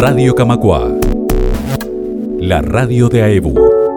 Radio Camacuá, la radio de AEBU.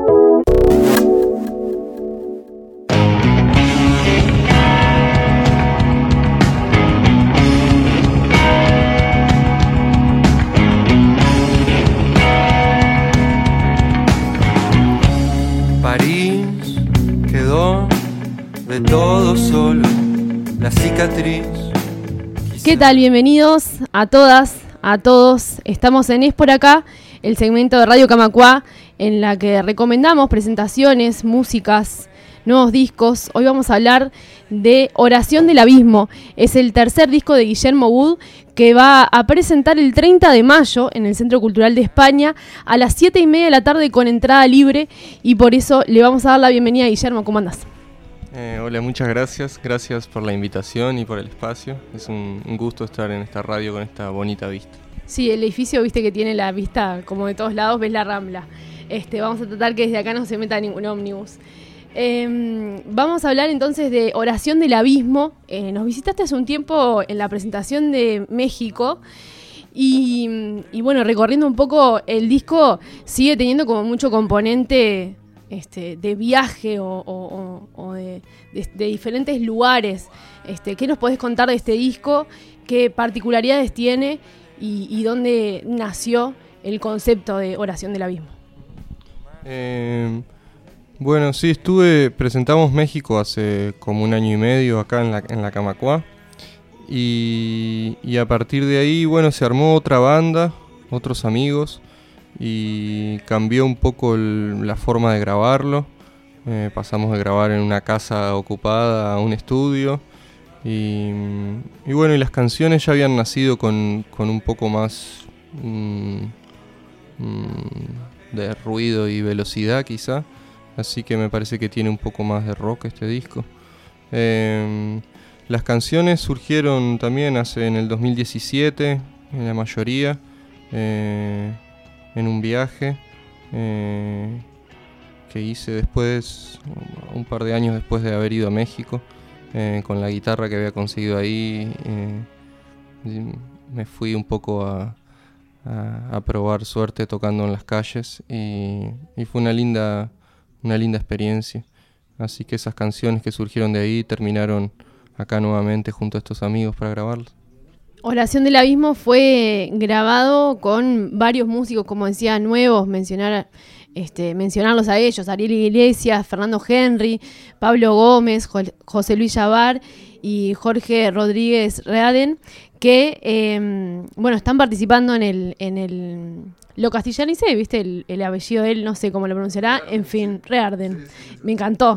París quedó de todo solo la cicatriz. ¿Qué tal? Bienvenidos a todas, a todos. Estamos en Es por Acá, el segmento de Radio Camacuá, en la que recomendamos presentaciones, músicas, nuevos discos. Hoy vamos a hablar de Oración del Abismo. Es el tercer disco de Guillermo Wood, que va a presentar el 30 de mayo en el Centro Cultural de España a las 7:30 de la tarde con entrada libre, y por eso le vamos a dar la bienvenida a Guillermo. ¿Cómo andás? Hola, muchas gracias. Gracias por la invitación y por el espacio. Es un gusto estar en esta radio con esta bonita vista. Sí, el edificio, viste que tiene la vista como de todos lados, ves la Rambla. Vamos a tratar que desde acá no se meta ningún ómnibus. Vamos a hablar entonces de Oración del Abismo. Nos visitaste hace un tiempo en la presentación de México y bueno, recorriendo un poco el disco, sigue teniendo como mucho componente de viaje o de diferentes lugares. ¿Qué nos podés contar de este disco? ¿Qué particularidades tiene? ¿Y dónde nació el concepto de Oración del Abismo? Bueno, sí, presentamos México hace como un año y medio acá en la Camacuá, y a partir de ahí, bueno, se armó otra banda, otros amigos, y cambió un poco la forma de grabarlo. Pasamos de grabar en una casa ocupada a un estudio, y bueno, y las canciones ya habían nacido con un poco más de ruido y velocidad quizá, así que me parece que tiene un poco más de rock este disco. Las canciones surgieron también en el 2017, en la mayoría, en un viaje que hice después, un par de años después de haber ido a México, con la guitarra que había conseguido ahí. Me fui un poco a probar suerte tocando en las calles, y fue una linda experiencia. Así que esas canciones que surgieron de ahí terminaron acá nuevamente junto a estos amigos para grabarlas. Oración del Abismo fue grabado con varios músicos, como decía, nuevos, mencionarlos a ellos: Ariel Iglesias, Fernando Henry, Pablo Gómez, José Luis Yabar y Jorge Rodríguez Readen, que están participando en el lo castellanicé, ¿viste? El apellido de él, no sé cómo lo pronunciará, en fin, Rearden. Me encantó.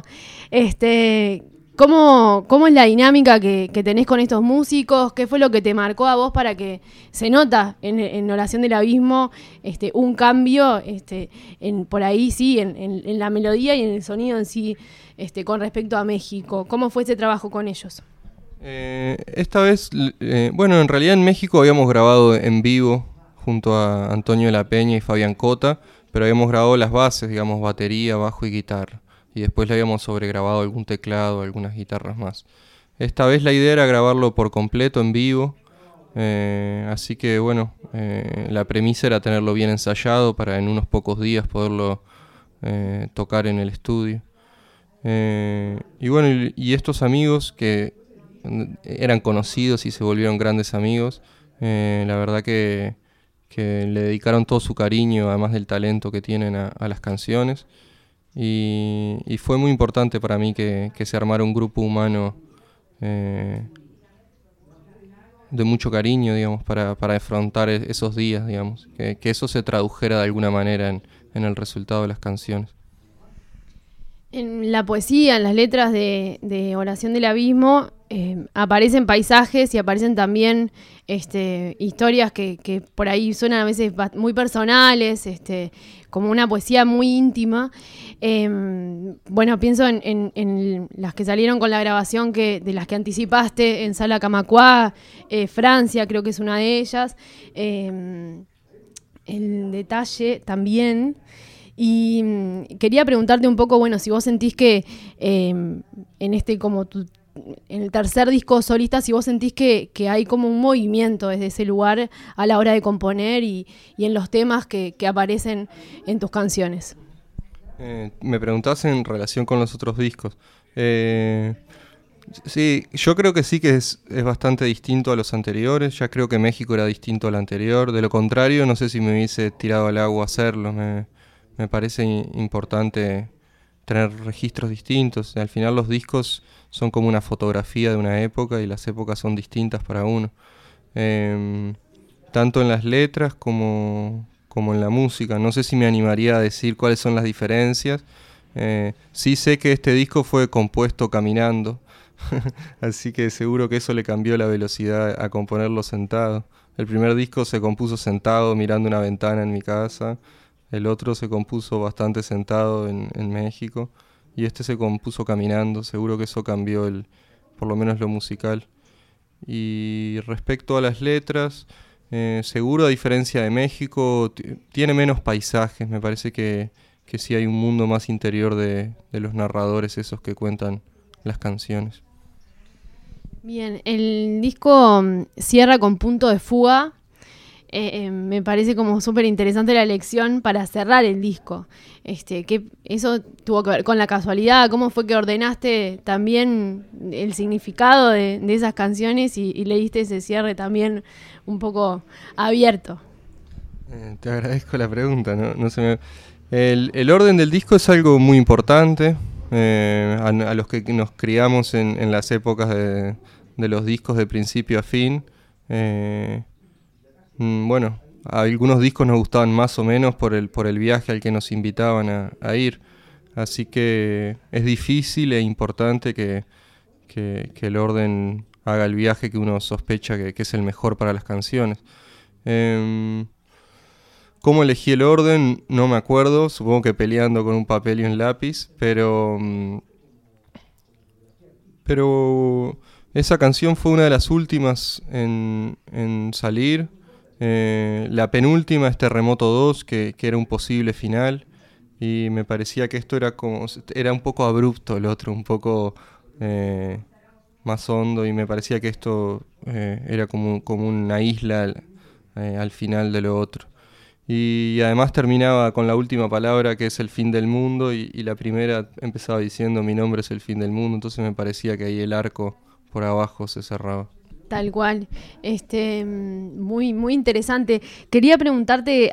¿Cómo es la dinámica que tenés con estos músicos? ¿Qué fue lo que te marcó a vos para que se nota en Oración del Abismo un cambio por ahí, sí, en la melodía y en el sonido en sí, con respecto a México? ¿Cómo fue ese trabajo con ellos? Esta vez, en realidad en México habíamos grabado en vivo junto a Antonio de la Peña y Fabián Cota, pero habíamos grabado las bases, digamos, batería, bajo y guitarra. Y después le habíamos sobregrabado algún teclado, algunas guitarras más. Esta vez la idea era grabarlo por completo en vivo, así que bueno, la premisa era tenerlo bien ensayado para en unos pocos días poderlo tocar en el estudio. Y estos amigos que eran conocidos y se volvieron grandes amigos, la verdad que le dedicaron todo su cariño, además del talento que tienen a las canciones. Y fue muy importante para mí que se armara un grupo humano de mucho cariño, digamos, para afrontar esos días, digamos, que eso se tradujera de alguna manera en el resultado de las canciones. En la poesía, en las letras de Oración del Abismo, aparecen paisajes y aparecen también historias que por ahí suenan a veces muy personales, como una poesía muy íntima. Pienso en las que salieron con la grabación de las que anticipaste en Sala Camacuá, Francia creo que es una de ellas, El Detalle también. Y quería preguntarte un poco, si vos sentís que en como tu en el tercer disco solista, si vos sentís que hay como un movimiento desde ese lugar a la hora de componer y en los temas que aparecen en tus canciones. Me preguntás en relación con los otros discos. Sí, yo creo que sí que es bastante distinto a los anteriores. Ya creo que México era distinto al anterior. De lo contrario, no sé si me hubiese tirado al agua a hacerlo. Me parece importante tener registros distintos. Al final los discos son como una fotografía de una época y las épocas son distintas para uno. Tanto en las letras como en la música. No sé si me animaría a decir cuáles son las diferencias. Sí sé que este disco fue compuesto caminando. Así que seguro que eso le cambió la velocidad a componerlo sentado. El primer disco se compuso sentado mirando una ventana en mi casa. El otro se compuso bastante sentado en México. Y este se compuso caminando. Seguro que eso cambió por lo menos lo musical. Y respecto a las letras, seguro a diferencia de México, tiene menos paisajes. Me parece que sí hay un mundo más interior de los narradores esos que cuentan las canciones. Bien, el disco cierra con Punto de Fuga. Me parece como súper interesante la elección para cerrar el disco. Que eso tuvo que ver con la casualidad. ¿Cómo fue que ordenaste también el significado de esas canciones y le diste ese cierre también un poco abierto? Te agradezco la pregunta. No se me... el orden del disco es algo muy importante. A los que nos criamos en las épocas de los discos de principio a fin, bueno, algunos discos nos gustaban más o menos por el viaje al que nos invitaban a ir, así que es difícil e importante que el orden haga el viaje que uno sospecha que es el mejor para las canciones. ¿Cómo elegí el orden? No me acuerdo, supongo que peleando con un papel y un lápiz, pero esa canción fue una de las últimas en salir. La penúltima es Terremoto 2, que era un posible final, y me parecía que esto era un poco abrupto, el otro un poco más hondo, y me parecía que esto era como una isla al final de lo otro. Y además terminaba con la última palabra, que es el fin del mundo, y la primera empezaba diciendo mi nombre es el fin del mundo, entonces me parecía que ahí el arco por abajo se cerraba. Tal cual, muy, muy interesante. Quería preguntarte,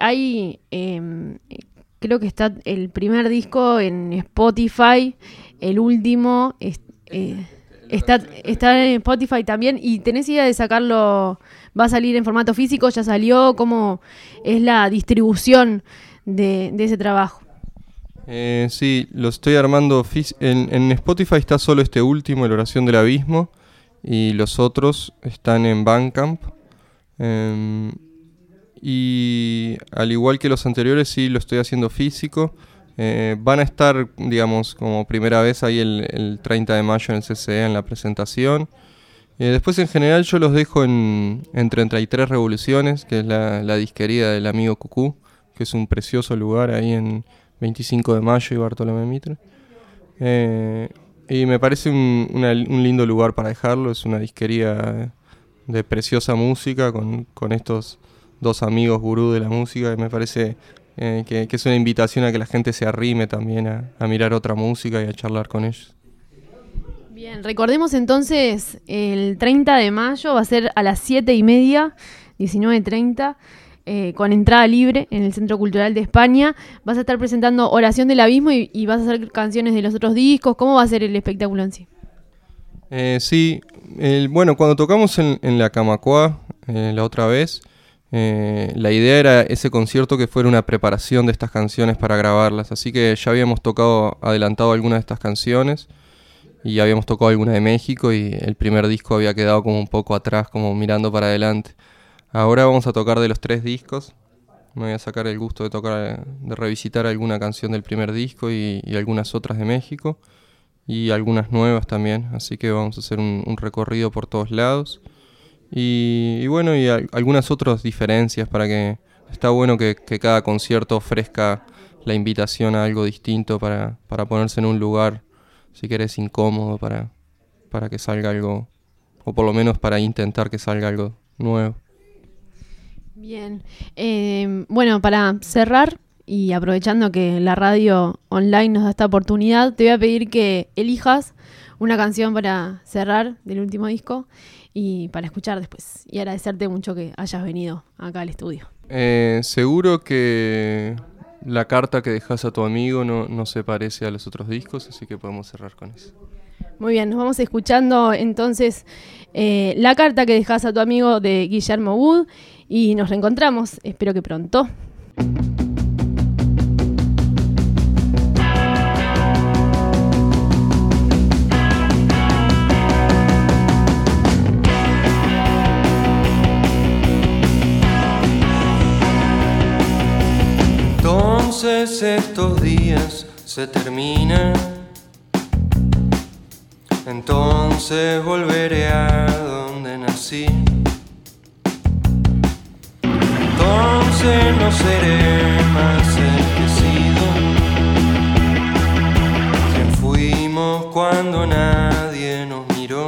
creo que está el primer disco en Spotify, el último está en Spotify también, y ¿tenés idea de sacarlo? ¿Va a salir en formato físico? ¿Ya salió? ¿Cómo es la distribución de ese trabajo? Sí, lo estoy armando. En Spotify está solo este último, La Oración del Abismo, y los otros están en Bandcamp. Y al igual que los anteriores, sí lo estoy haciendo físico. Van a estar, digamos, como primera vez ahí el 30 de mayo en el CCE en la presentación. Después en general yo los dejo en 33 Revoluciones, que es la disquería del amigo Cucú, que es un precioso lugar ahí en 25 de mayo y Bartolomé Mitre. Y me parece un lindo lugar para dejarlo. Es una disquería de preciosa música con estos dos amigos gurú de la música, y me parece que es una invitación a que la gente se arrime también a mirar otra música y a charlar con ellos. Bien, recordemos entonces, el 30 de mayo va a ser a las 7:30, 19:30, con entrada libre en el Centro Cultural de España. Vas a estar presentando Oración del Abismo y vas a hacer canciones de los otros discos. ¿Cómo va a ser el espectáculo en sí? Sí, bueno, cuando tocamos en la Camacuá la otra vez, la idea era ese concierto que fuera una preparación de estas canciones para grabarlas, así que ya habíamos adelantado algunas de estas canciones y habíamos tocado alguna de México, y el primer disco había quedado como un poco atrás, como mirando para adelante. Ahora vamos a tocar de los 3 discos. Me voy a sacar el gusto de revisitar alguna canción del primer disco y algunas otras de México y algunas nuevas también, así que vamos a hacer un recorrido por todos lados. Y bueno, y algunas otras diferencias para que... Está bueno que cada concierto ofrezca la invitación a algo distinto para ponerse en un lugar, si querés, incómodo, para para que salga algo, o por lo menos para intentar que salga algo nuevo. Bien. Bueno, para cerrar, y aprovechando que la radio online nos da esta oportunidad, te voy a pedir que elijas una canción para cerrar del último disco y para escuchar después. Y agradecerte mucho que hayas venido acá al estudio. Seguro que la carta que dejas a tu amigo no se parece a los otros discos, así que podemos cerrar con eso. Muy bien, nos vamos escuchando entonces La carta que dejas a tu amigo de Guillermo Wood y nos reencontramos, espero que pronto. Entonces estos días se terminan, entonces volveré a donde nací. Entonces no seré más el que he sido, quien fuimos cuando nadie nos miró.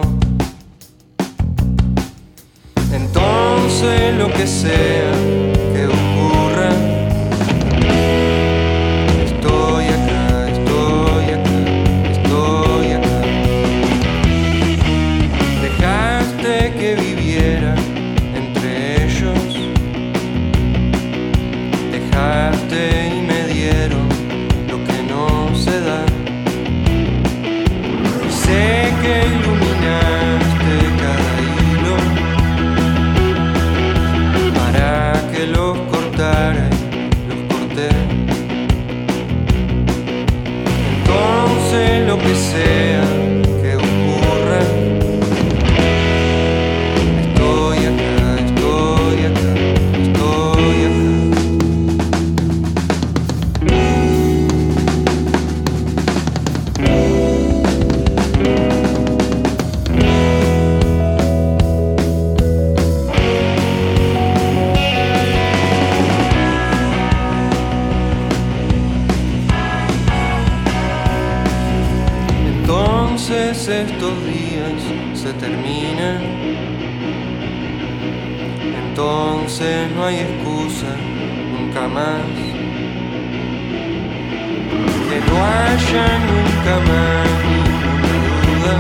Entonces lo que sea que ocurra, y me dieron lo que no se da. Sé que iluminaste cada hilo para que los cortara y los corté. Entonces lo que sea que ocurra, estoy acá, estoy acá, estoy acá. Entonces estos días se terminan, entonces no hay excusa nunca más, que no haya nunca más ninguna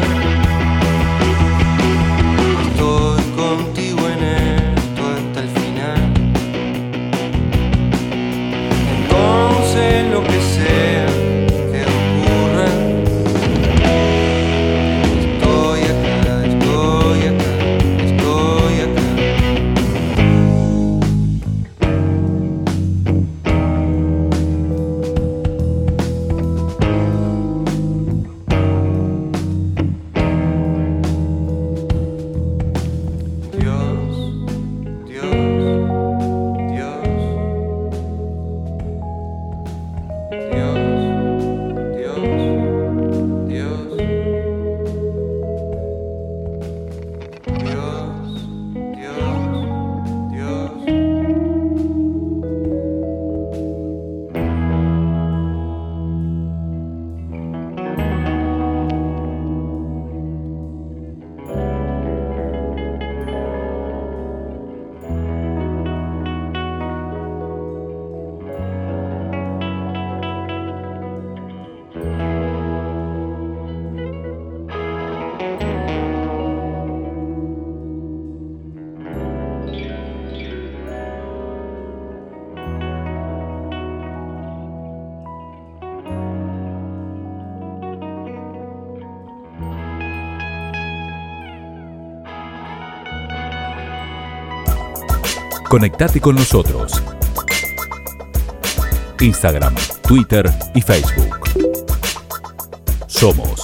duda. Estoy contigo en esto hasta el final. Entonces lo que sea que ocurra, estoy acá, estoy acá, estoy acá. Conectate con nosotros. Instagram, Twitter y Facebook. Somos